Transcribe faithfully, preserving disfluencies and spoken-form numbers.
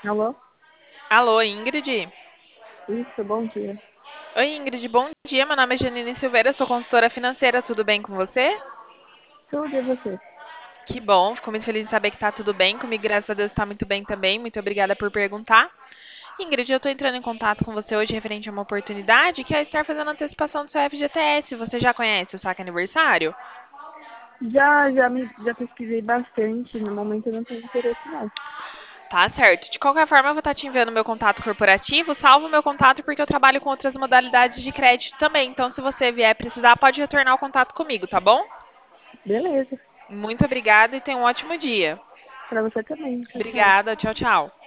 Alô? Alô, Ingrid? Isso, bom dia. Oi, Ingrid, bom dia. Meu nome é Janine Silveira, sou consultora financeira. Tudo bem com você? Tudo e você? Que bom, fico muito feliz de saber que tá tudo bem. Comigo, graças a Deus, tá muito bem também. Muito obrigada por perguntar. Ingrid, eu tô entrando em contato com você hoje referente a uma oportunidade que é estar fazendo antecipação do seu F G T S. Você já conhece o saque aniversário? Já, já me, já pesquisei bastante. No momento eu não tenho interesse, não. Tá certo. De qualquer forma, eu vou estar te enviando meu contato corporativo. Salvo o meu contato porque eu trabalho com outras modalidades de crédito também. Então, se você vier precisar, pode retornar o contato comigo, tá bom? Beleza. Muito obrigada e tenha um ótimo dia. Pra você também. Tchau, tchau. Obrigada, tchau, tchau.